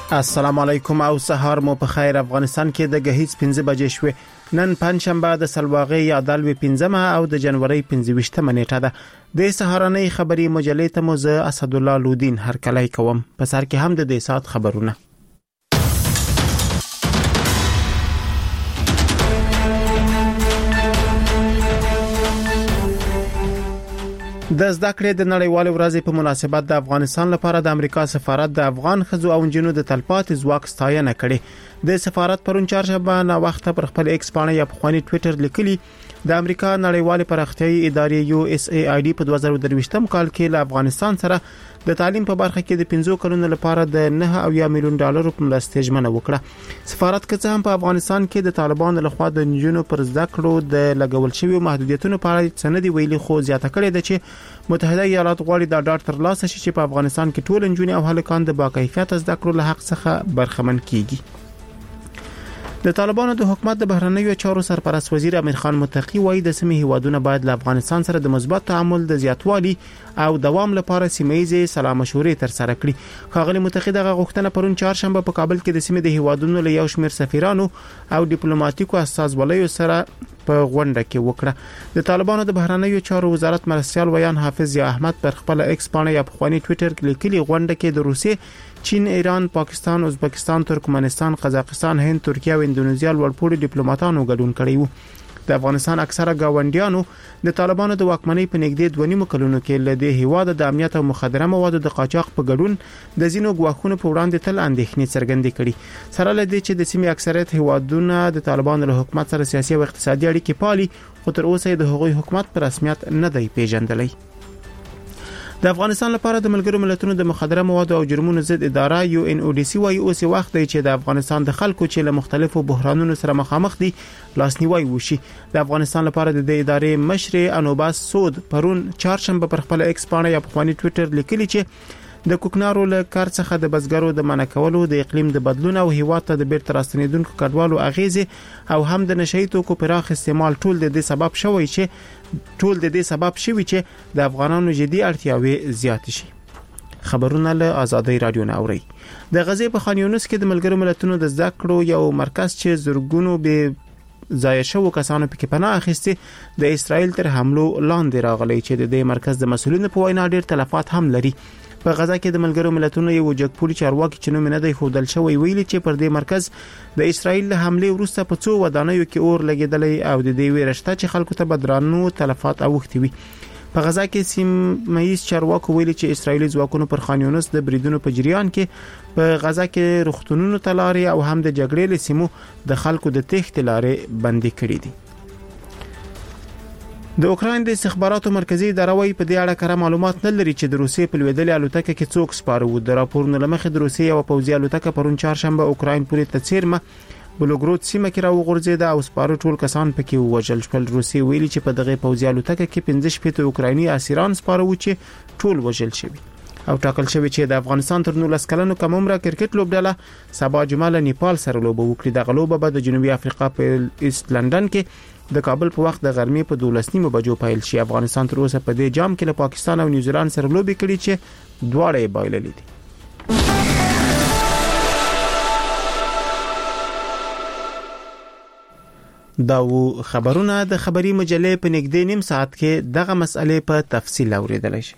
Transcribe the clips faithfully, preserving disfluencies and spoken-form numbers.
السلام علیکم او سهار مو په خیر. افغانستان کې د غهیځ پنځه بجې شوې. نن پنځشنبه د سلواغې یا دالوي پنځمه او د جنوري پنځه ویشتمه نیټه ده. د سهارنۍ خبري مجلې ته مو زه اسد الله لودین هرکلی کوم. په سر کې هم د دې سات خبرونه. د زده کړې د نړیوال ورځې په مناسبت د افغانستان لپاره د امریکا سفارت د افغان خزو او انجنونو د تلپاتې ځواک ستاینه کړې. د سفارت پرون چهارشنبه نا وخت پر خپل ایکس باندې یا په خواني ټوئیټر لیکلي د امریکا نړیوال پراختیايي ادارې یو اس ای آی ډي په دوه زره درویشتم کال کې له افغانستان سره د تعلیم په برخه کې د پنځو کلونو لپاره د نه او یا میلیون ډالر په مرسته ژمنه وکړه. سفارت که هم په افغانستان کې د طالبانو لخوا د انجنونو پر زده کړو د لګول شوی محدودیتونو په اړه سندې ویلي خو زیاته کړې ده چې متحده ایالات غواړي دا ډاټ تر لاسه شي چې په افغانستان کې ټول انجونې او هلکان د باکیفیت زده کړو له حق څخه برخمن کیږي. د طالبانو د حکومت د بهرنیو چارو سرپرست وزیر امیر خان متقی وایي د سیمې هیوادونو باید له افغانستان سره د مثبت تعامل د زیاتوالي او دوام لپاره سیمه‌ایزه سلام مشورې تر سره کړي. ښاغلي متقی دغه غوښتنه پرون چهارشنبه په کابل کې د سیمې د هیوادونو له یو شمېر سفیرانو او ډیپلوماټیکو استازولیو سره په غونډه کې وکړه. د طالبانو د بهرنیو چارو وزارت مرستيال ویان حافظ یا احمد پر خپل ایکس باندې یا په خواني ټوئیټر کې لیکلي غونډه کې د روسیې، چین، ایران، پاکستان، ازبکستان، ترکمنستان، قزاقستان، هند، ترکیه او اندونیزیا ولپوري ډیپلوماټانو ګډون کړی وو. د افغانستان اکثره گاونډیانو د طالبانو د واکمنۍ په نږدې دوه نیمو کلونو کې له دې هیواد د امنیت او مخدره موادو د قاچاق په ګډون د زینو غواخونو په وړاندې تل اندېښنې څرګندې کړي. سره له دې چې د سیمې اکثریت هیوادونه د طالبانو له حکومت سره سیاسي او اقتصادي اړیکې پالي، خو تر اوسه د هغوی حکومت په رسمیت نه دی پیژندلی. د افغانستان لپاره د ملګرو ملتونو د مخدره موادو او جرمونو ضد اداره یو ان او ډي سي وايي اوس وخت دی چې د افغانستان د خلکو چې له مختلفو بحرانونو سره مخامخ دي لاسنیوي وشي. د افغانستان لپاره د دې ادارې مشر انوباس سود پرون چهارشنبه پر خپل ایکس باندې یا په خواني ټوئیټر لیکلي چې د کوکنارو له کار څخه د بزګرو د منع کولو، د اقلیم د بدلون او هیواد ته د بیرته راستنیدونکو کډوالو اغیزې او هم د نشئی توکو پراخ استعمال ټول د دې سبب شوی چې ټول د دې سبب شوی چې د افغانانو جدي اړتیاوې زیات شي. خبرونه له آزادۍ رادیو نه اوري. د غزې په خان یونس کې د ملګرو ملتونو د زده کړو یو مرکز چې زرګونو به ضایع شوو کسانو پکې پناه اخیستي د اسرائیل تر حملو لاندې راغلی چې د دې مرکز د مسؤلینو په وینا ډېر تلفات هم لري. په غزا کې د ملګرو ملتونو یو جګپوري چارواکي چې نوم نه دی خودل شوی ویلي چې پر دې مرکز د اسرائیل له حمله وروسته په څو ودانیو کې اور لګیدلی او د دې ویرشته چې خلکو ته بدرانو تلفات اوختي وي. په غزا کې سیمه‌ایز چارواکو ویلي چې اسرائیلي ځواکونو پر خان یونس د بریدونو په جریان کې په غزا کې روغتونونو تلاري او هم د جګړې له سیمو د خلکو د تښتې لارې بندي کړې دي. د اوکراین د استخباراتو مرکزی اداره وايي په دې اړه کره معلومات نه لري چې د روسیې په لویدلې الوتکه کې څوک سپاره و. د راپورونو لمخې د روسیې او پوځي الوتکه پرون چهارشنبه اوکراین پورې ته څیرمه بلوګرود سیمه کې راوغورځیده او سپاره ټول کسان پکې ووژل شول. روسیې ویلي چې په دغه پوځي الوتکه کې پنځه شپږ اوکرایني اسیران سپاره و چې ټول وژل شوي او ټاکل شوی چې د افغانستان تر نولس کلنو کم عمره کرکټ لوبډله سبا جمعه له نیپال سره لوبه وکړي. دغه لوبه به د جنوبي افریقا په ایست لندن کې د کابل په وخت د غرمې په دولس نیمه بجو پیل شي. افغانستان تر اوسه په دې جام کې له پاکستان او نیوزیلند سره لوبې کړي چې دواړه یې بایللې دي. دا و خبرونه د خبري مجلې په نږدې نیم ساعت کې دغه مسئله په تفصیل اوریدل شي.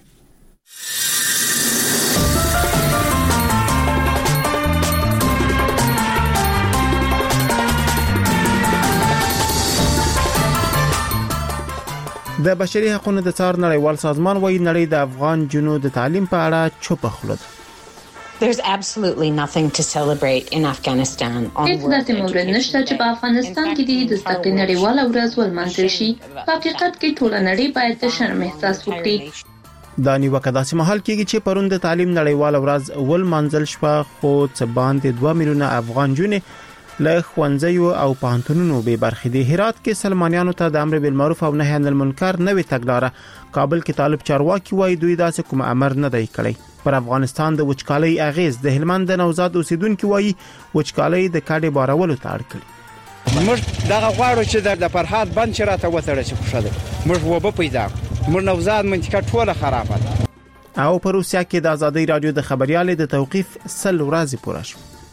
د بشري حقوقو د څار نړیوال سازمان وايي نړۍ د افغان جنو د تعلیم په اړه چوپ خلود. There's absolutely nothing to celebrate in Afghanistan. هیڅ داسې مورد نشته چې په افغانستان کې د زده کړې نړیواله ورځ ولمانځل شي. په حقیقت کې ټول نړۍ باید د شرم احساس وکړي. دا نیوکه داسې مهال کېږي چې پرون د تعلیم نړیواله ورځ ولمانځل شوه، خو څه باندې دوه میلیونه افغان جنې له ښوونځیو او پوهنتونونو به برخې دي. هرات کې سلمانیانو ته د امر بالمعروف او نهي عن المنکر نوې تګلاره. کابل کې طالب چارواکي وایي دوی داسې کوم امر نه دی کړی. پر افغانستان د وچکالۍ اغیز د هلمند د نوزاد اوسیدونکو وایي وچکالۍ د کاډې بارولو ته اړ کړي. موږ دغه غواړو چې د فرهاد بند شراته وتړل شي. خوشاله موږ وبه پیدا موږ نوزاد منطقه ټوله خرابه. او په روسیا کې د آزادۍ رادیو د خبريال د توقيف سل ورځې پوره شو.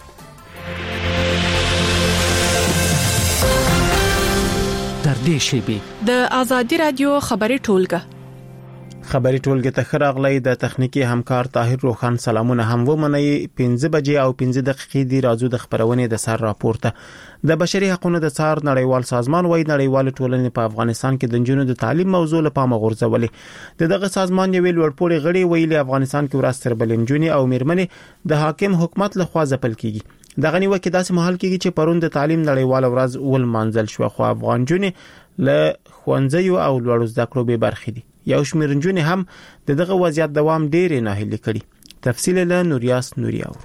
نږدې شي. د آزادي رادیو خبري ټولګه خبري ټولګه ته خراغلی د تخنیکی همکار طاهر روخان سلامونه هم ومني. پنځه بجې او پنځه دقیقې دی راځو د خبرونه د سر راپورته د بشري حقوقو د څار نړیوال سازمان وایي نړیوال ټولنې په افغانستان کې د جنونو د تعلیم موضوع لپاره غورځولې. دغه سازمان یو لوړپوړي غړي ویلي افغانستان کې ورستر بلنجونی او میرمنې د حاکم حکومت له خوا ځپل کیږي. دغه نیوکه داسې محل کیږي چې پرون د تعلیم نړیوال ورځ ول منځل شو خو افغان جنې له خوندزیو او لوړ زده کړو به برخې دي. یو شمېر نجونې هم دغه وضعیت دوام ډېر نه هلي کړي. تفصیل له نوریاس نوریاو.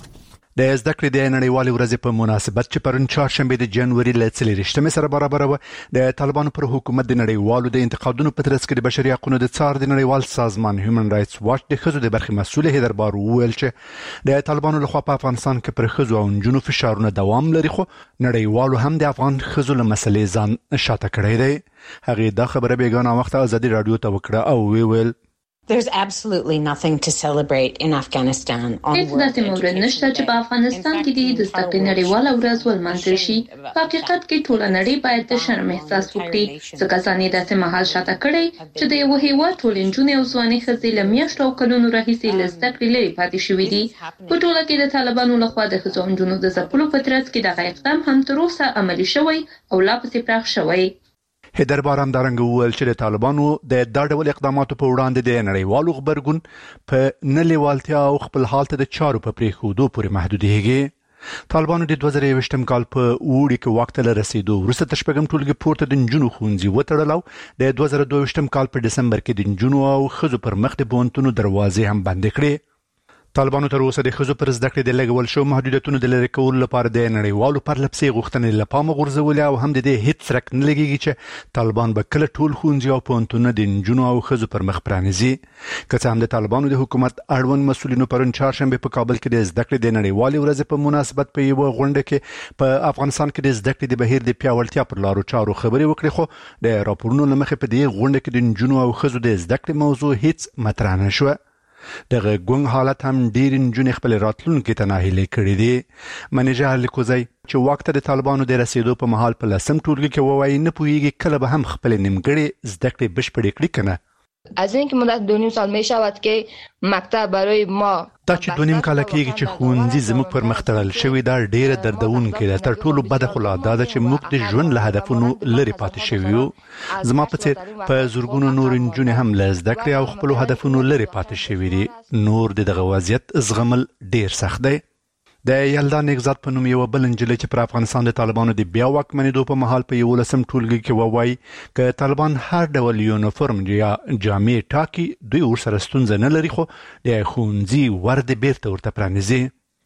د زده کړې د نړیوالې ورځې په مناسبت چې پرون چهارشنبه د جنوري ل څلورشتمې سره برابر و د طالبانو پر حکومت د نړیوالو د انتقادونو په ترڅ کې د بشري حقوقو د څار د نړیوال سازمان هیومن رائټس واچ د خزو د برخې مسؤل هیدر بار وویل چې د طالبانو لخوا په افغانستان کې پر خزو او نجونو فشارونه دوام لري خو نړیوالو هم د افغان خزو له مسلې ځان شاته کړی دی. هغه دا خبره بیگانه وخت ازادي رادیو ته وکړه او ویل There's absolutely nothing to celebrate in Afghanistan. هیڅ داسې مورد نشته چې په افغانستان کې د زده کړې نړیواله ورځ ولمانځل شي. په حقیقت کې ټول نړۍ باید د شرم احساس وکړي. ځکه ځانې داسې مهال شاته کړي چې د یو هیواد ټول نجونې او ځوانې ښځې له میاشتو او کلونو راهیسې له زده کړې لرې پاتې شوي دي. په ټوله کې د طالبانو لخوا د ښځو او نجونو د ځپلو په ترڅ کې دغه اقدام هم تر اوسه عملي شوی او لا پسې پراخ شوی. هیدر بار هم دارنګ وویل چې د طالبانو د دا ډول اقداماتو په وړاندې د نړیوالو خبرګون په نه لیوالتیا او خپل حالت د چارو په پریښودو پورې محدودېږي. طالبانو د دوه زره یوویشتم کال په اوړي کې وخت له رسیدو وروسته د شپږم ټولګي پورته د نجونو ښوونځي وتړل. د دوه زره دوه ویشتم کال په دسمبر کې د نجونو او ښځو پر مخ د پوهنتونو دروازې هم بندې کړې. طالبانو تر اوسه د ښځو پر زده کړې د لګول شو محدودیتونو د لرې کولو لپاره د نړیوالو پرلپسې غوښتنې له پامه غورځولې او هم د دې هیڅ څرک نه لګېږي چې طالبان به کله ټول ښوونځي او پوهنتونونه د نجونو او ښځو پر مخ پرانیزي. که څه هم د طالبانو د حکومت اړوند مسؤلینو پرون چهارشنبه په کابل کې د زده کړې د نړیوالې ورځې په مناسبت په یوه غونډه کې په افغانستان کې د زده کړې د بهیر د پیاوړتیا پر لارو چارو خبرې وکړې خو د راپورونو له مخې په دې غونډه کې د نجونو او ښځو د زده کړې موضوع هیڅ مطرح نه شوه. دغه ګونګ حالت هم ډیر نجونې خپل راتلونکي ته ناهیلې کړې دي. منیجر لیکوزی چې وخت د طالبانو د رسیدو په محل په لسم ټولګي کې ووایي نه پوهیږي کله به هم خپل نیمګړې زده کړې بشپړې کړي کنه. از اینکه مدت دو نیم سال می شود که مکتب برای ما دا چې دو نیم کال کېږي چې ښوونځي زموږ پر مخ تړل شوی دا ډیره دردونکې ده. تر ټولو بده خو لا دا ده چې موږ د ژوند له هدفونو لرې پاتې شوي یو. زما په څېر په زرګونو نور نجونې هم له زده کړې او خپلو هدفونو لرې پاتې شوي دي. نور د دغه وضعیت زغمل ډیر سخت دی. د یلدا نگزاد په نوم یو بل نجلۍ چې پر افغانستان د طالبانو د بیا واکمنېدو په مهال په یولسم ټولګي کې ووایي که طالبان هر ډول یونیفورم یا جامې ټاکي دوی ورسره ستونزه نه لري خو د ښوونځي ور د بیرته ورته پرانیزي.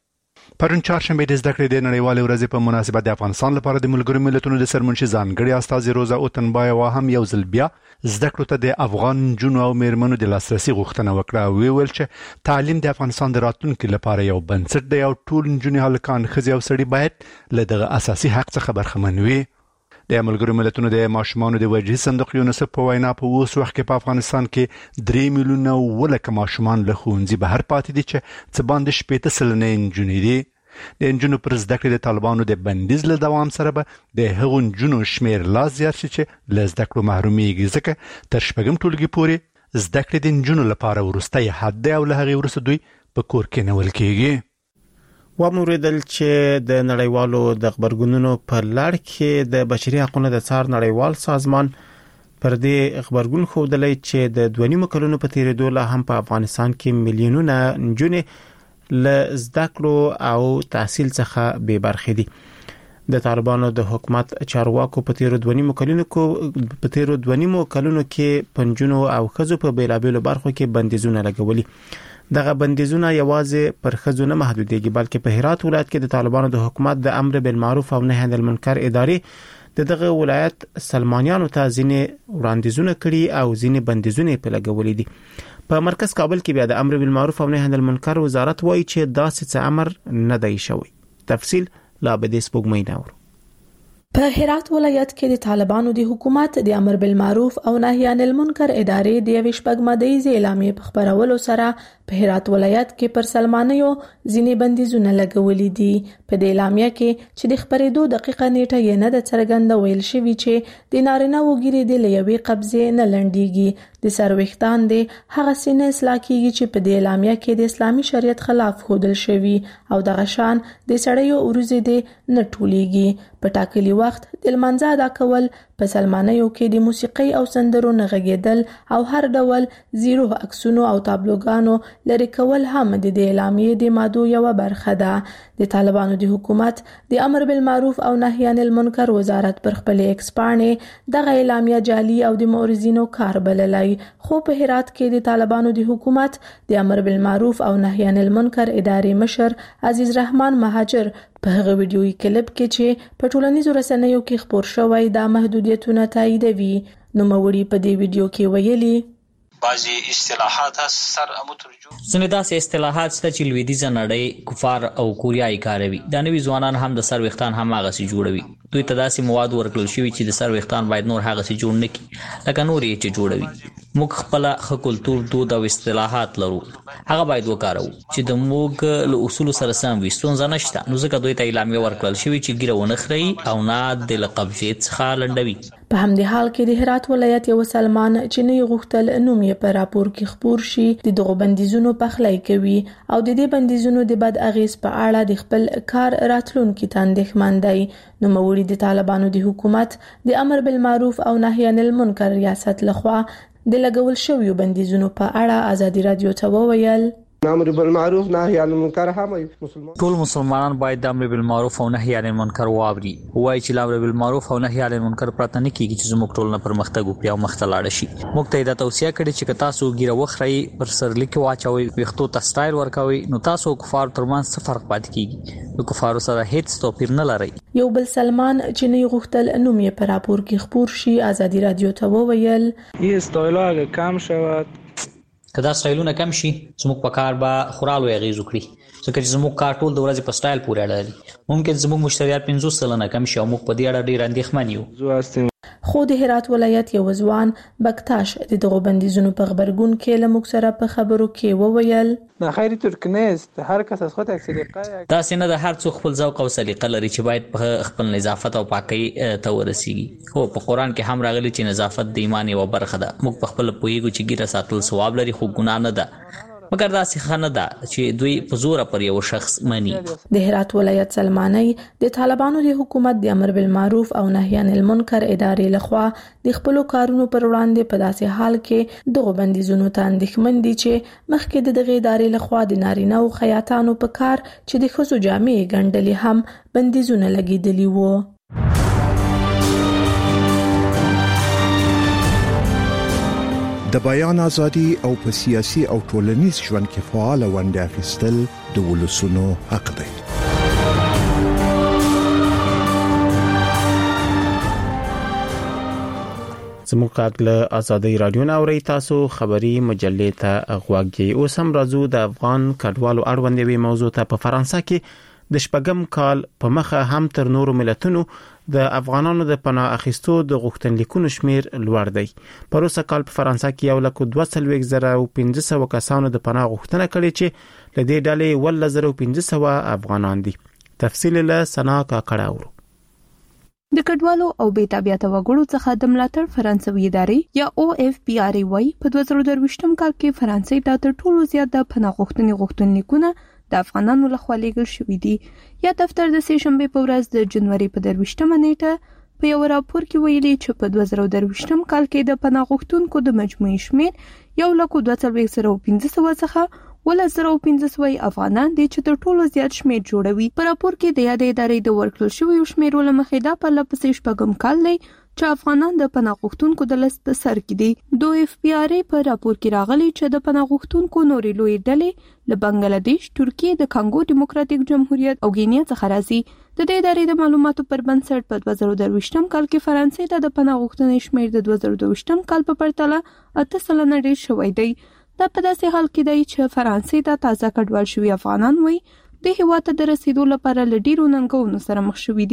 پرون چهارشنبه د زده کړې د نړیوالې ورځې په مناسبت د افغانستان لپاره د ملګرو ملتونو د سرمنشي ځانګړي استازي روزا اوتنبایوا هم یو ځل بیا زده کړو ته د افغان نجونو او میرمنو د لاسرسي غوښتنه وکړه او ویل چې تعلیم د افغانستان د راتلونکي لپاره یو بنسټ دی او ټول نجونې هلکان ښځې او سړي باید له دغه اساسي حق څخه برخمن وي. د ملګرو ملتونو د ماشومانو د وجهي صندوق یونیسف په وینا په اوس وخت کې په افغانستان کې درې میلیونه ولکه ماشومان له ښوونځي بهر پاتې دي چې څه باندې شپېته سلنه نجونې دي. د نجونو پر زده کړې د طالبانو د بندیز له دوام سره به د هغو نجونو شمېر لا زیات شي چې له زده کړو محرومیږي ځکه تر شپږم ټولګي پورې زده کړې د نجونو لپاره وروستی حد دی او له هغې وروسته دوی په کور کې نیول کېږي. وموریدل چې د نړیوالو د خبرګونونو په لړ کې د بشري حقوقو د څار نړیوال سازمان پر دې خبرګون ښودلی چې د دوه نیمو کلونو په تیریدو لا هم په افغانستان کې میلیونونه نجونې له زده کړو او تحصیل څخه بې برخې دي. د طالبانو د حکومت چارواکو په تیرو دوه نیمو کلونو کې په تیرو دوه نیمو کلونو کې پنځونو او ښځو په بیلابیلو برخو کې بندیزونه لګولي. دغه بندیزونه یوازې پر ښځو نه محدودېږي بلکې په هرات ولایت کې د طالبانو د حکومت د امر بالمعروف او نهي عن المنکر ادارې د دغه ولایت سلمانیانو ته ځینې وړاندیزونه کړي او ځینې بندیزونه په لګولي دي. په مرکز کابل کې بیا د امر بالمعروف او نهي عن المنکر وزارت وایي چې داسې څه امر نه دی شوی. تفصیل لا به د سپوږمۍ نور. په هرات ولایت کې د طالبانو د حکومت د امر بالمعروف او نهي عن المنکر ادارې د یوې شپږمدیزې اعلامیې په خبرولو سره په هرات ولایت کې پر سلمانیو ځینې بندیزونه لګولې دي. په دې اعلامیه کې چې د خبرېدو دقیقه نیټه یې نه ده څرګنده ویل شوي چې د نارینه وګړي د لیوې قبضې نه لنډیږي. د سر ویښتان د هغه سینه اصلاح کیږي چې په دې اعلامیه کې د اسلامي شریعت خلاف ښودل شوي او دغه شان د سړیو وروځې د نه ټولیږي. په ټاکلي وخت د لمانځه ادا کول، په سلمانیو کې د موسیقۍ او سندرو نه غږیدل او هر ډول زیرو عکسونو او تابلوګانو لري کول هم د دې اعلامیې د مادو یوه برخه ده. د طالبانو د حکومت د امر بالمعروف او نهي عن المنکر وزارت پر خپل ایکس پاڼې دغه اعلامیه جعلي او د مورزینو کار بللی، خو په هرات کې د طالبانو د حکومت د امر بالمعروف او نهي عن المنکر ادارې مشر عزیز رحمان مهاجر په هغه ویډیویي کلیپ کې چې په ټولنیزو رسنیو کې خپور شوی دا محدودیتونه تاییدوي. نو موري په دې ویډیو کې ویلي بعضی اصطلاحات سر امترجم ځنې داسې اصطلاحات شته چې لویدیځه نړۍ کفار او کوریایي کاروي. دا نوي ځوانان هم د سر ویښتان هم هغسې جوړوي. دوی ته داسې مواد ورکړل شوي چې د سر ویښتان باید نور هغسې جوړ نه کړي لکه نور یې چې جوړوي. موږ خپله ښه کلتور، دود او اصطلاحات لرو، هغه باید وکاروو چې د موږ له اصولو سره سم وي. ستونزه نشته. نو ځکه دوی ته اعلامیه ورکړل شوي چې ګیره ونه خرئ او نه د له قبضې څخه لنډوي. په همدې حال کې د هرات ولایت یو سلمان چې نه غوښتل نوم یې په راپور کې خپور شي د دغو بندیزونو پخلی کوي او د دې بندیزونو د بد اغیز په اړه د خپل کار راتلونکي ته اندېښمن دی. نوموړي د طالبانو د حکومت د امر بالمعروف او نهي عن المنکر ریاست لخوا د لګول شویو بندیزونو په اړه ازادي رادیو ته وویل امر بالمعروف نهي عن المنکر هم مسلمان ټول مسلمانان باید د امر بالمعروف او نهي عن المنکر واوري. وایي چې امر بالمعروف او نهي عن المنکر پرته نه کیږي چې زموږ ټولنه پرمختګ وکړي او مخ ته لاړه شي. موږ ته دا توصیه کړې چې که تاسو ګیره وخرئ، پر سرلیک واچوئ، ویښتو ته سټایل ورکوئ، نو تاسو کفار ترمنځ څه فرق پاتې کیږي؟ د کفارو سره هیڅ توپیر نه لري. یو بل سلمان چې نه غوښتل نوم یې په راپور کې خپور شي ازادي رادیو ته وویل یې استایلا کم شود. که دا سټایلونه کم شي زموږ په کار به خورالو اغیز وکړي، ځکه چې زموږ کار ټول د ورځې په سټایل پورې اړه لري. ممکن زموږ مشتریات پنځوس سلنه کم شي او موږ په دې اړه ډېر اندېښمن یو. خو د هرات ولایت یو ځوان بکتاش د دغو بندیزونو په خبرګون کې له موږ سره په خبرو کې وویل نه خیری ترک نیست، هر کس از خود یک سلیقه داسې نه ده. هر څوک خپل ذوق او سلیقه لري چې باید په خپل نظافت او پاکۍ ته ورسیږي. هو په قرآن کې هم راغلی چې نظافت د ایمان یوه برخه ده. موږ په خپله پوهیږو چې ګیره ساتل ثواب لري خو ګناه نه ده، مګر داسې ښه نه ده چې دوی په زوره پر یو شخص مني. د هرات ولایت سلمانی د طالبانو د حکومت د امر بالمعروف او نهي عن المنکر ادارې لخوا د خپلو کارونو پر وړاندې په داسې حال کې دغو بندیزونو ته اندېښمن دي چې مخکې د دغې ادارې لخوا د نارینه او خیاطانو په کار چې د ښځو جامې ګنډلې هم بندیزونه لګېدلي وو. د بیان ازادي او په سیاسي او ټولنیز ژوند کې فعال ونډه اخیستل د ولسونو حق دی. زموږ غږ له ازادي رادیو نه اورئ. تاسو خبري مجلې ته غوږ یې. اوس هم راځو د افغان کډوالو اړوند یوې موضوع ته. په فرانسه کې د شپږم کال په مخه هم تر نورو ملتونو د افغانانو د پناه اخیستو د غوښتنلیکونو شمیر لوړ دی. په روسه کال په فرانسه کې یو لک دوه څلوېښت زره او پنځه سوه کسانو د پناه غوښتنه کړې چې له دې ډلې اوولس زره او پنځه سوه افغانان دي. تفصیل له سنا کاکړه اورو. د کډوالو او بې تابعیته وګړو څخه د ملاتړ فرانسوي ادارې یا او اف پی آر ای وايي په دوه زره درویشتم کال کې فرانسې ته تر ټولو زیات د پناه غوښتنې غوښتنلیکونه د افغانانو لخوا لیږل شوي دي. یا دفتر د سې شنبې په ورځ د جنوري په درویشتمه نیټه په یو راپور کې ویلي چې په دوه زره درویشتم کال کې د پناه غوښتونکو د مجموعي شمیر یو لک دوه څلوېښت زره او پنځه سوه څخه اوولس زره او پنځه سوه افغانان دي چې تر ټولو زیات شمیر جوړوي. په راپور کې د یادې ادارې د ورکړل شویو شمیرو له مخې دا پرله پسې شپږم کال دی چې افغانان د پناه غوښتونکو د لست په سر کې دي. د اف پی آر ای په راپور کې راغلي چې د پناه غوښتونکو نورې لویې ډلې له بنگلادیش، ترکیې، د کانګو ډیموکراتیک جمهوریت او ګینیا څخه راځي. د دې ادارې د معلوماتو پر بنسټ په دوه زره درویشتم کال کې فرانسې ته د پناه غوښتنې شمیر د دوه زره دویشتم کال په پرتله اته سلنه ډېر شوی دی. دا په داسې حال کې دی چې فرانسې ته تازه کډوال شوي افغانان وایي د هېواد ته د رسیدو لپاره له ډېرو ننګونو سره مخ شوي دي.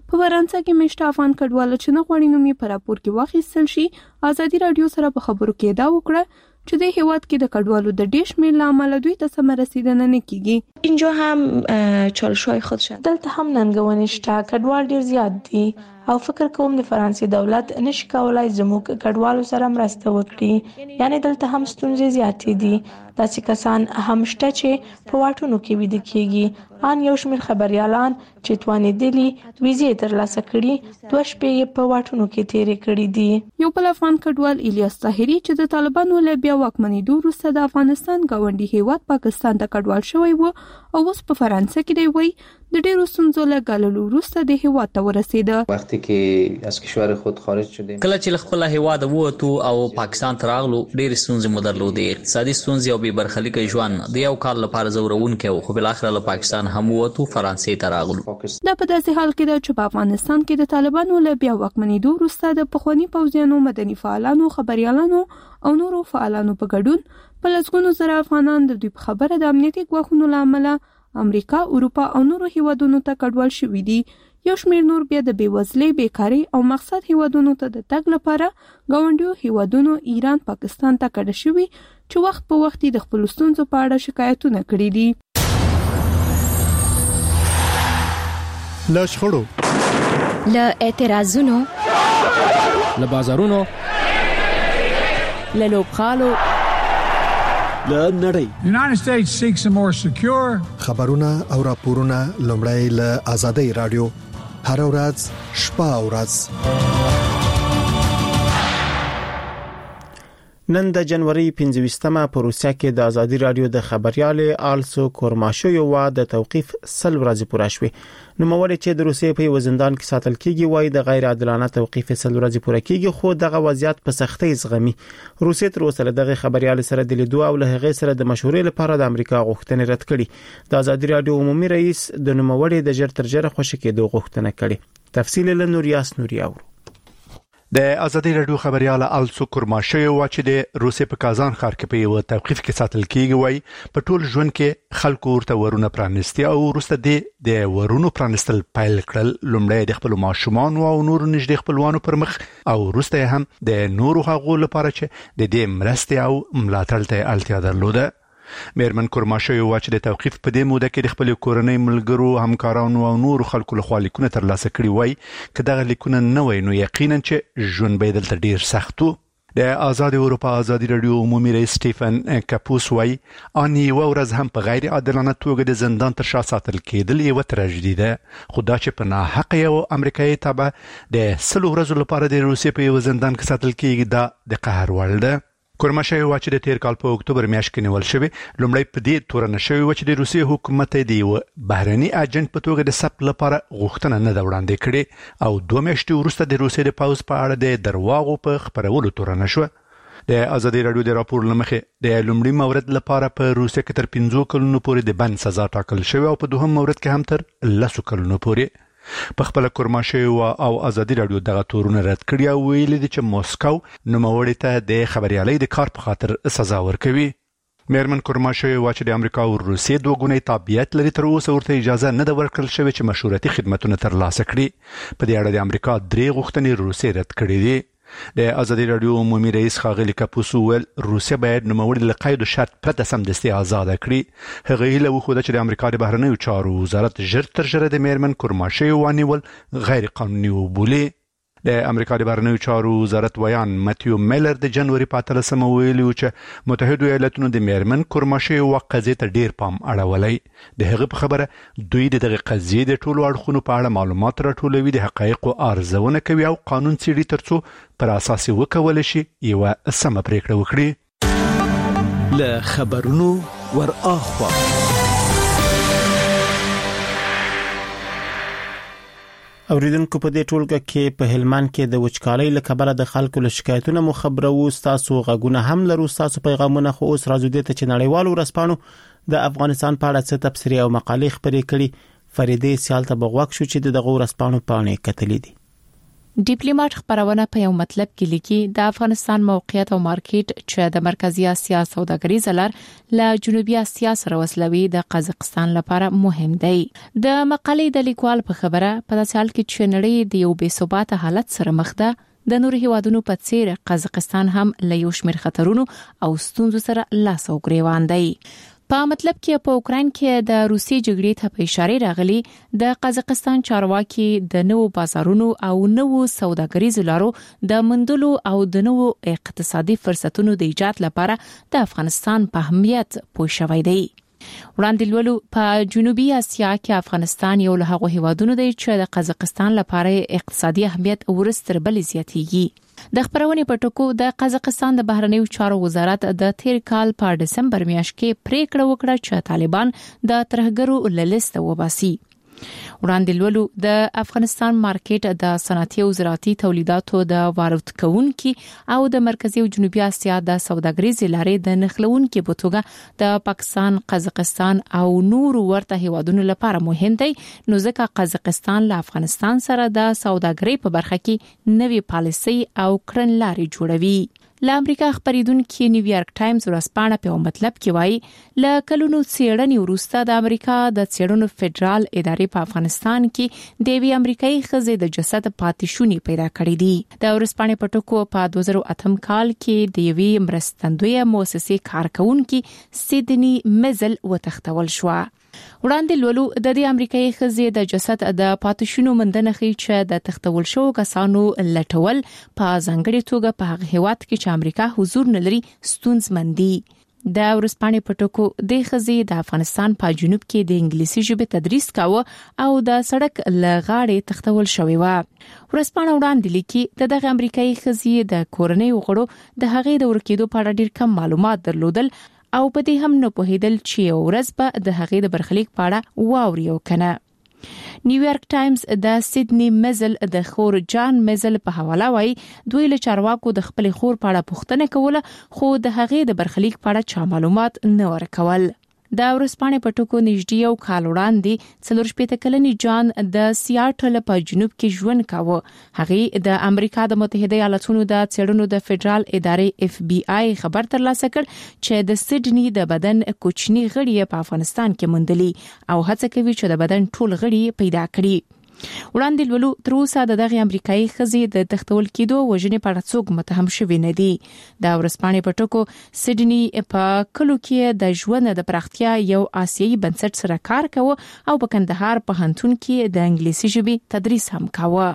په فرانسه کې مشته افغان کډوال چې نه غواړي نو می پر راپور کې واخیستل شي. ازادي رادیو سره په خبرو کې دا وکړه چې د هیواد کې د کډوالو د ډیش میل عمل دوی ته سم رسیدنه نه کیږي. اینجا هم چالش‌های خودشن. دلته هم ننګونې شته، کډوال ډیر زیات دي او فکر کوم د فرانسې دولت نشي کولای زموږ کډوالو سره مرسته وکړي. یعنی دلته هم ستونزې زیاتې دي. داسې کسان هم شته چې په واټونو کې ویده کیږي. ان یو شمېر خبريالان چې توانېدلي ویزې ترلاسه کړي دوه شپې په واټونو کې تیرې کړې دي. یو بل افغان کډوال الیاس طاهری چې د طالبانو له بیا واکمنېدو وروسته د افغانستان ګاونډي هیواد پاکستان ته کډوال شوی و او اوس په فرانسه کې دی وای د ډیرو ستونزو له ګاللو وروسته د هیواد ته ورسېده. وختي کې از کشور خود خارج شدیم کله چې خپل هیواد ووتو او پاکستان ته راغلو ډېر ستونزې مو درلودې. اقتصادي ستونزې او بې برخلیکه ژوند د یو کال لپاره زورونکي او خو بل اخر له پاکستان هم ووتو فرانسې ته راغلو. دا په داسې حال کې ده چې په افغانستان کې د طالبانو له بیا واکمنېدو وروسته د پخواني پوځیانو، مدني فعالانو، خبريالانو او نورو فعالانو په ګډون په لسګونو زره افغانان د دوی په خبره د امنیتي ګواښونو له امله امریکا، اروپا او نورو هیوادونو ته کډوال شوي دي. یو شمېر نور بیا د بېوزلۍ، بیکارۍ او مقصد هیوادونو ته د تګ لپاره ګاونډیو هیوادونو ایران، پاکستان ته کډه شوي چې وخت په وخت د خپل ستونزو په اړه شکایتونه کړي دي. له شخړو، له اعتراضونو، له بازارونو، له لوبغالو، له نړۍ. United States seeks a more secure. خبرونه او راپورونه لومړی له آزادۍ رادیو هر ورځ شپه او ورځ. نن د جنوري پنځه په روسیا کې د آزادي رادیو د خبريال آلسو کورماشوی و د توقيف سل ورځې پوره شوه. نو موري چې د روسیې په وزندان کې ساتل کیږي وای د غیر عادلانه توقيف سل ورځې پوره کیږي خو دغه وضعیت په سختۍ زغمي. روسیې تر اوسه دغه خبريال سره د لیدو او له هغه سره د مشورې لپاره د امریکا غوښتنې رد کړي. د آزادي رادیو عمومي رئیس د نوموړي د جر تر جره خوشی کېدو غوښتنه کړي. تفصیل له نوریاس نوریاور. د آزادي رادیو خبريال آلسو کورماشوی و چې د روسیې په کازان ښار کې په یو توقيف کې ساتل کیږي وای په ټول ژوند کې خلکو ورته ورونه پرانستي او وروسته د ورونو پرانستل پیل کړل. لومړی د خپل ماشومان او نور نږدې خپلوانو پر مخ او وروسته هم د نورو هغو لپاره چې د دې مرستې او ملاتړ ته اړتیا درلوده. میرمن کورماشوی و چې د توقيف په دې موده کې د خپل کورنۍ ملګرو، همکارانو او نور خلکو له خوا لیکونه ترلاسه کړي وای چې دغه لیکونه نه وای نو یقینا چې ژوند به دلته ډیر سخت و. د آزاد اروپا آزادي رادیو عمومي رئیس سټیفن کاپوس وای ان یو ورځ هم په غیر عادلانه توګه د زندان تر شا ساتل کېدل یو تراژیدي ده. خدا چې په ناحق یو امریکایي تابع د سلو ورځو لپاره د روسیې په یو زندان کې ساتل کېږي دا د قهر وړ ده. کورماشوی و چې د تیر کال په اکتوبر میاشت کې نیول شوی لومړی په دې تورن شوی و چې د روسیې حکومت دی و بهرني اجنټ په توګه د سپ لپاره غوښتنه نه دا وړاندې کړي او دوه میاشتې وروسته د روسیې د پاوز په اړه د درواغو په خبرولو تورن شو. د آزادي رادیو د راپور لمخې د لومړي مورد لپاره په روسیې کې تر پنځه کلونو پورې د بند سزا ټاکل شوی او په دوهم مورد کې هم تر لسو کلونو پورې. په خپل کورماشوی او آزادي رادیو دغه تورونه رد کړی او ویل دي چې موسکو نوموړي ته د خبريالۍ د کار په خاطر سزا ورکوي. میرمن کورماشوی و چې د امریکا او روسیې دوه ګونی تابعیت لري تر اوسه ورته اجازه نه ده ورکړل شوې چې مشورتي خدماتونه ترلاسه کړي. په دې اړه د امریکا درې غوښتنې روسیې رد کړې دي. د آزادي رادیو عمومي رئیس خاغلی کاپوس ول روسیه باید نوموړي له قید او شرط پرته سمدستي آزاد کړي. هغه هیله وخوده چې د امریکا د بهرنیو چارو وزارت ژر تر ژره د میرمن کورماشوی ونیول غیر قانوني وبولي. د امریکا د بهرنیو چارو وزارت ویان ماتیو میلر د جنوري په اتلسمه ویلي چې متحده ایالاتونو د میرمن کورماشوی وقځې ته ډیر پام اړولی. د هغه په خبره دوی دغه قضیې د ټولو اړخونو په اړه معلومات راټولوي، د حقایقو ارزونه کوي او قانون څیړي ترڅو پر اساس وکول شي یو سم پریکړه وکړي. له خبرونو ور اخوا اوریدونکو په دې ټولګه کې په هلمند کې د وچکالۍ له کبله د خلکو له شکایتونو مخبرو تاسو غږونه هم لرو، تاسو پیغامونه خو اوس راځو دې ته چې نړیوالو ورسپانو د افغانستان په اړه څه تبصرې او مقالې خپرې کړي. فریدې سیال ته بغوښ شو چې دغه ورسپانو پاڼې کتلې دي. ډیپلوماټ خبرونه په یو مطلب کې لیکي د افغانستان موقعیت او مارکیټ چې د مرکزی اسیا سوداګریز لار له جنوبي اسیا سره وصلوي د قزاقستان لپاره مهم دی. د مقالې د لیکوال په خبره په داسې حال کې چې نړۍ د یو بې ثباته حالت سره مخ ده، د نورو هیوادونو په څیر قزاقستان هم له یو شمېر خطرونو او ستونزو سره لاس او ګریوان دی. په مطلب کې په اوکراین کې د روسي جګړې ته په اشاره راغلي د قزاقستان چارواکي د نوو بازارونو او نوو سوداګریزو لارو د مندلو او د نوو اقتصادي فرصتونو د ایجاد لپاره د افغانستان په اهمیت پوه شوی دی. وړاندې لولو په جنوبي اسیا کې افغانستان یو له هغو هیوادونو دی چې د قزاقستان لپاره اقتصادي اهمیت ورستر بل زیاتېږي. د خبرونې په ټکو د قزاقستان د بهرنیو چارو وزارت د تیر کال په دسمبر میاشت کې پریکړه وکړه چې طالبان د ترهګرو له لیسته وباسي. وړاندې لولو د افغانستان مارکیټ د صنعتي او زراعتي تولیداتو د وارد کوونکي او د مرکزی او جنوبي اسیا د سوداګریز لارې د نخلونکي په توګه د پاکستان، قزاقستان او نور ورته هیوادونو لپاره مهم دی، نو ځکه قزاقستان له افغانستان سره د سوداګرۍ په برخه کې نوې پالیسي او کړنلارې جوړوي. له امریکا خبریدونکو نیویارک ټایمز ورځپاڼه په مطلب کې وایي له کلونو څېړنې وروسته د امریکا د څېړنو فدرال ادارې په افغانستان کې د یوې امریکایي ښځې د جسد پاتې شونې پیدا کړې دي. د ورځپاڼې په ټکو په دوه زره اتم کال کې د یوې مرستندویه مؤسسې کارکونکي سیدنی میزل وتښتول شو. وړاندې لولو د دې امریکایي ښځې د جسد د پاتشونو مندنه خي چې د تختول شو کسانو لټول په ځانګړي توګه په هغه هیواد کې چې امریکا حضور نه لري ستونزمن دي. د ورځپاڼې په ټکو د ښځې د افغانستان په جنوب کې د انګلیسي ژبې تدریس کاوه او د سړک لغاړې تختول شوې و. ورځپاڼه وړاندې لیکي د دغه امریکایي ښځې د کورنۍ غړو د هغې د ورکېدو په اړه ډېر کم معلومات درلودل او په دې هم نه پوهیدل چې ورځ به د هغې د برخلیک په اړه واوري او کنه. نیویارک ټایمز د سیدنی میزل د خور جان میزل په حواله وایي دوی له چارواکو د خپل خور په اړه پوښتنه کوله، خو د هغې د برخلیک په اړه چا معلومات نه ورکول. د ورځپاڼې په ټکو نږدې یو کال وړاندې څلور شپېته کلنې جان د سیاټل په جنوب کې ژوند کاوه. هغې د امریکا د متحده ایالاتونو د څېړنو د فدرال ادارې اف بی آی خبر ترلاسه کړ چې د سیدنی د بدن کوچني غړي په افغانستان کې موندلي او هڅه کوي چې د بدن ټول غړي پیدا کړي. وړاندې لولو تر اوسه د دغه امریکایي ښځې د تختول کېدو وژنې په اړه څوک متهم شوي نه دي. د ورځپاڼې په ټکو سیدنی په کلو کې د ژوند د پراختیا یو آسیایي بنسټ سره کار کاوه او په کندهار پوهنتون کې د انګلیسي ژبې تدریس هم کاوه.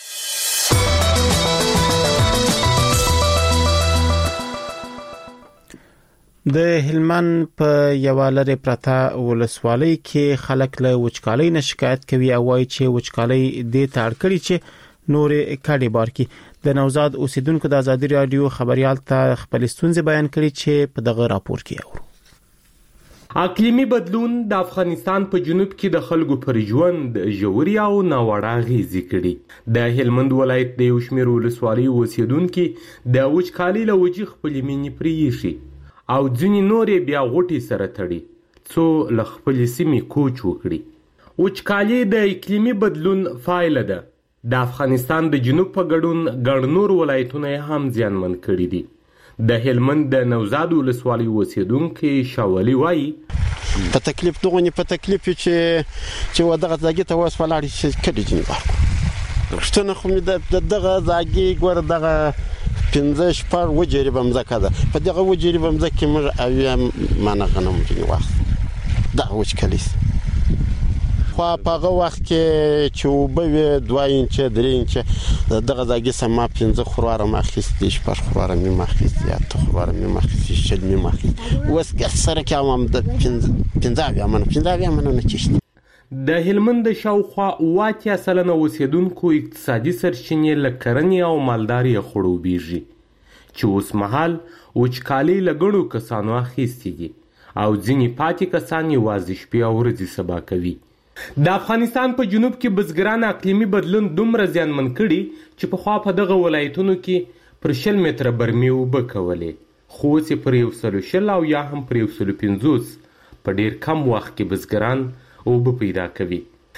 د هلمند په یو لری پرتا ولسوالۍ کې خلک له وچکالۍ نه شکایت کوي او وايي چې وچکالۍ دې ته اړ کړي چې نورې کډې بار کی. د نوزاد اوسیدونکو د ازادي رادیو خبريال ته خپل ستونزې بیان کړي چې په دغه راپور کې اورو. اقلیمی بدلون د افغانستان په جنوب کې د خلکو پر ژوند ژوري او ناوړه اغېزې کړي. د هلمند ولایت د یو شمېر ولسوالۍ اوسیدونکو د وچکالۍ له وجې خپل مینې پریښي او ځینې نورې بیا غوټي سره تړي څو له خپل سیمې کوچ وکړي. وچکالي د اقلیمي بدلون فایله ده. د افغانستان د جنوب په ګډون ګڼ نور ولایتونه هم زیانمن کړي دي. د هلمند د نوزاد ولسوالۍ اوسیدونکي شاولي وایي په تکلیف دغه په تکلیف چې چې ودغه ځای ته واس ولاړ شي کډي جن بار شتنه خو د دغه ځای ګور دغه پنځه شپږ وجری بمځکه ده. په دغه وجری بمځکه کې موږ اویا مانه غنم جن واخ دا وچکالي خو په هغه وخت کې چې وبوي دوه انچ درې انچ دغه ځای سم پنځه خرواره ماخستې شپږ خرواره می ماخستې یا ته خرواره می ماخستې شل می ماخستې وس کې سره کوم د پنځه پنځه یا من پنځه یا من نه چشت. د هلمند شاوخوا اواتیا سلنه اوسیدونکو اقتصادي سرچینې له کرنې او مالدارۍ خړوبېږي چې اوس مهال وچکالۍ له ګڼو کسانو اخیستې دي او ځینې پاتې کسان یوازې شپې او ورځې سبا کوي. د افغانستان په جنوب کې بزګران اقلیمي بدلون دومره زیانمن کړي چې پخوا په دغه ولایتونو کې پر شل متره برمې اوبه کولې، خو اوس یې پر یو سلو شل او یا هم پر یو سلو پنځوس په ډېر کم وخت کې بزګران اوبه پیدا کوي.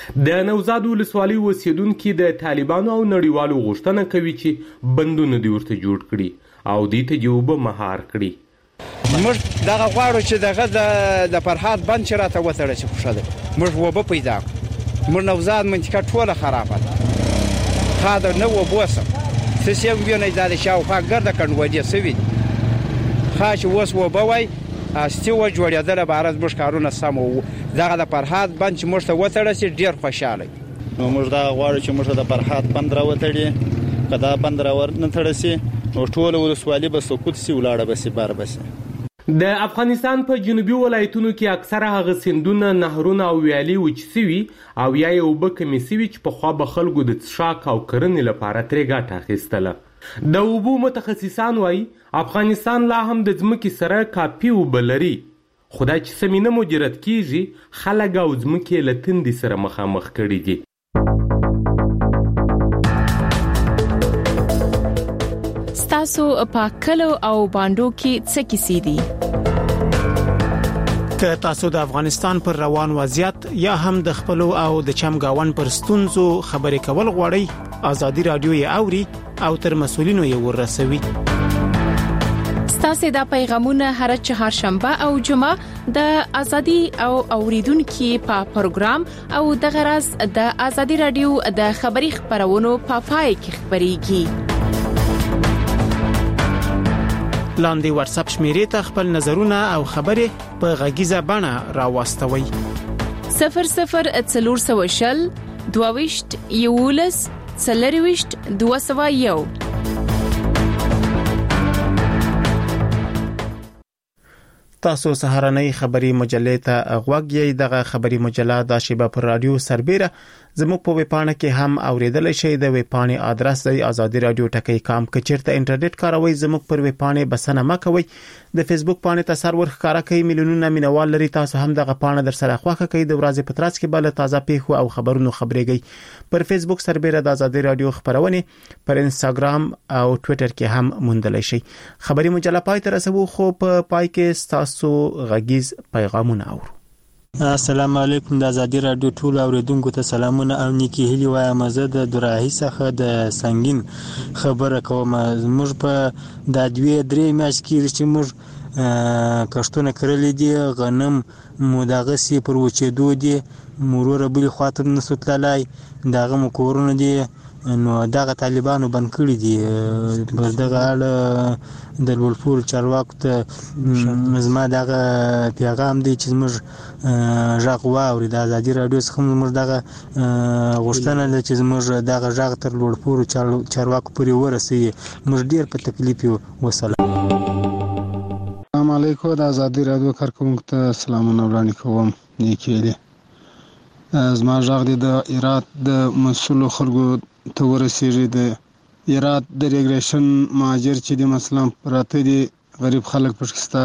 د نوزاد ولسوالۍ اوسیدونکي د طالبانو او نړیوالو غوښتنه کوي چې بندونه دې ورته جوړ کړي او دې ته دې اوبه مهار کړي. موږ دغه غواړو چې دغه د فرهاد بند چې راته وتړل شي خوښه ده. موږ اوبه پیدا کړو. موږ نوزاد منطقه ټوله خرابه ده. خاطر نه اوبه سم څه یې ویني دا د شاوخوا ګرده کنډوالې سوي دي. خاص اوس اوبه وای استی و جوړېدل بارز موږ کارونه سم وو. دغه د فرهاد بند چې موږ ته وتړل شي ډېر خوشاله نو موږ دا غواړو چې موږ ته د فرهاد بند راوتړي. که دا بند راونه تړل شي نو ټول ولسوالي به سقوط شي ولاړه به شي بار به شي. د افغانستان په جنوبي ولایتونو کې اکثره هغه سیندونه نهرونه او ویالې وچ سوي او یا یې اوبه کمې سوي چې پخوا به خلکو د څښاک او کرنې لپاره ترې ګټه اخیستله. د اوبو متخصصان وایي افغانستان لا هم د ځمکې سره کافي اوبه لري، خو دا چې سمې نه مدیریت کیږي خلک او ځمکې له تندې سره مخامخ کړي دي. تاسو په کلو او باندو کې څه کیسې دي؟ که تاسو د افغانستان پر روان وضعیت یا هم د خپل او د چمګاون پر ستونزو خبرې کول غواړئ، ازادي رادیو یې اوري او تر مسولینو یې ورسوي. ستاسو د پیغامونه هر چهارشنبه او جمعه د ازادي او اوریدونکو په پروګرام او د غرض د ازادي رادیو د خبري خبرونو په پای کې خبريږي. لاندې واتس اپ شمیرې ته خپل نظرونه او خبرې په غږیزه بڼه راوستوي. صفر صفر څلور سوه شل دوه یولس څلرويشت دوه سوه یو. تاسو سهارنۍ خبري مجلې ته غوږ یې. دغه خبري مجله د شیبه پر رادیو سربېره زموږ په ویبپاڼه کې هم اوریدل شئ. د ویبپاڼې ادرس دی آزادي رادیو ټکی کام. که چیرته انټرنیټ کاروي زموږ پر ویبپاڼې بسنه مکوئ. د فیسبوک پاڼې ته سر ورخاره کوي میلیونونه مینوال لري. تاسو هم دغه پاڼه در سره خوښه کوي. د ورځې په ترڅ کې بل تازه پیښو او خبرونو خبرېږي. پر فیسبوک سربېره د آزادي رادیو خبرونه پر انستګرام او ټوئیټر کې هم موندلای شئ. خبري مجله پای ته رسو خو په پای کې تاسو غږیز پیغامونه اورو. السلام علیکم. د ازادي رادیو ټول اوریدونکو ته سلامونه او نیکی هیلی وایم. زه د دراهي څخه د سنگین خبره کوم. موږ په د دوی درې میاشتې کې چې موږ کښتونه کړلې دي، غنم مو دغه سي پر وچېدو دي، مرور بل خاطر نسو تلای دغه مو کورونه دي. نو دغه طالبانو بند کړی دي. بس دغه اړه د ولفور چارواکو ته زما دغه پیغام دی چې موږ ژغ واوري. د ازادي رادیو څخه موږ دغه غوښتنه ده چې موږ دغه ژغ تر ولفور چارواکو پورې ورسوي. موږ ډیر په تکلیف یو. وسلام. السلام علیکم. د ازادي رادیو کارکونکو ته سلامونه وړاندې کوم. نیکیلی زما ژغ دی د ایرات د مسؤل خلکو ته ورسیږي. د ایرات د ریګریشن مهاجر چې د مثلا پراته دي غریب خلک پښکستا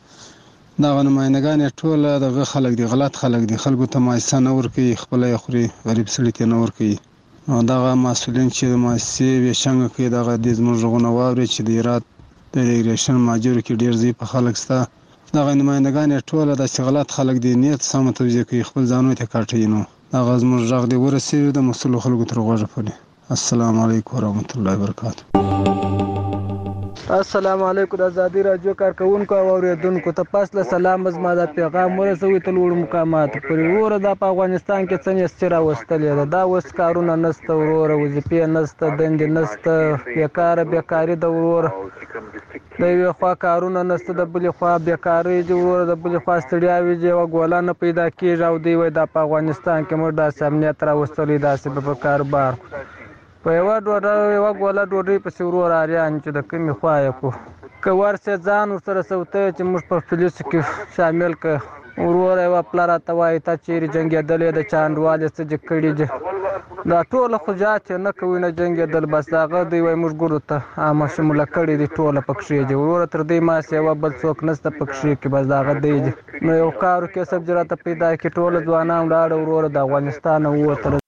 دا نمائندگان ټول دغه خلک دي، غلط خلک دي. خلکو ته مایسه نه ورکوي، خپل یې خوري، غریب سړي ته نه ورکوي. او دغه مسؤلین چې د مؤسسې وشنګ کوي دغه د زموږ غونه واوري چې د ایرات د ریګریشن مهاجر کې ډیر زی په خلک ستا دغه نمائندگان ټول د غلط خلک دي، نیت سم توجیه کوي، خپل ځانو ته کاټي. نو دغه زموږ ژغ دی ورسېږي د مسؤل خلکو تر غوږه پورې. السلام علیکم ورحمت الله وبرکاته. السلام علیکم. د ازادي رادیو کارکونکو او اوریدونکو ته پاسله سلام. زما د پیغام ورسوي ته لوړ مقامات پرې وره. د افغانستان کې څنګه ستira وستلې ده، دا وس کارونه نسته وروره، وظیفې نسته، دندې نسته، بیکاره بیکاری د وروره، د یو خوا کارونه نسته، د بل خوا بیکاری دی وروره، د بل خوا ستړیاوي دی او ګولا نه پیدا کیږي. او دی وای د افغانستان کې موږ د امنیت را وستلې داسې په کاروبار په یو ډوډۍ یو ګولا ډوډۍ په سیورو راریان چې د کمی خوای کو که ورسې ځان سره سوته چې موږ په پولیس کې شامل ک ورور یو پلار ته وای ته چیرې جنگیدلې د چاندواله څخه کړي دي دا ټول خجات نه کوي نه جنگیدل. بس داغه دی وای موږ ګورو ته عامه شمول کړي دي ټول پکښې دي ورور تر دې ما سیوا بل څوک نسته پکښې کې. بس داغه دی نو یو کارو کې سب جراته پیدا کې ټول ځوانان لاړ ورور د افغانستان ووتل.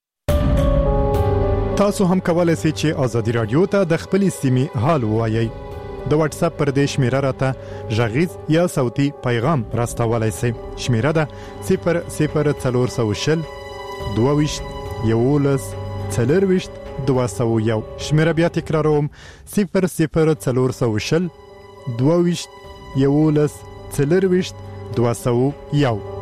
تاسو هم کولای شئ چې آزادي رادیو ته د خپل سیمې حال ووایئ. د واتس اپ پر دې شمیره راته ژغیز یا صوتي پیغام راستولای شئ. شمیره ده صفر صفر څلور سوه شل دوه یولس څلرویشت دوه سوه یو. شمیره بیا تکراروم صفر صفر څلور سوه شل دوه یولس څلرویشت دوه سوه یو.